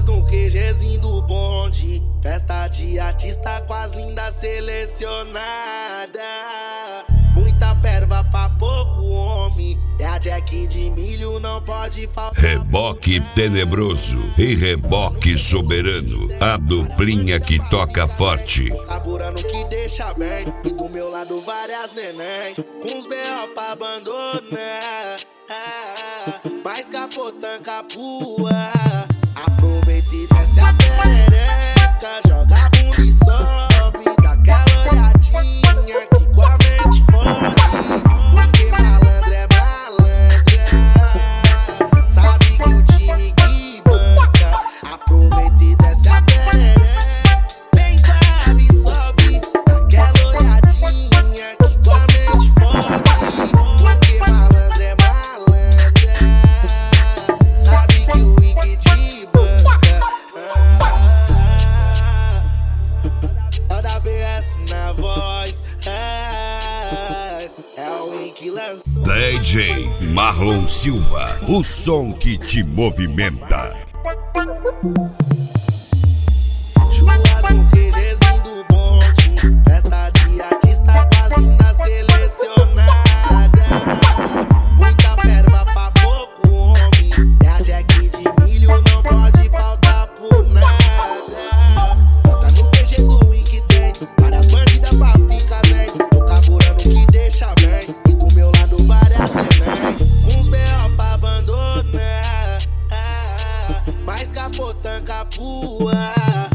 Churras no QGzinho do bonde, festa de artista com as lindas selecionadas. Muita perva pra pouco homem, é a Jack de milho, não pode faltar. Reboque tenebroso e reboque soberano, a duplinha que toca forte. Carburando que deixa bem, e do meu lado várias neném, com os B.O. pra abandonar. Mas capotando capua, aproveita e desce a perereca, joga a bunda e sobe, dá aquela olhadinha que com a mente fode. Porque malandro é malandra, sabe que o time que banca. Aproveita e desce a perereca, vem sabe e sobe, dá aquela olhadinha que com a mente fode. Porque malandro é malandra, sabe que o Wink te banca. É o da BS na voz, é o Wink lançou. DJ Marlon Silva, o som que te movimenta. Churras no QGzinho do bonde, festa de artista com as lindas selecionadas. Muita perva pra pouco homem, é a Jack de milho, não pode faltar por nada. Bota no QG do Wink tem várias bandidas pra ficar bem. Tô carburando que deixa bem, e do meu lado várias neném, com os B.O. pra abandonar. Mas capotando capua,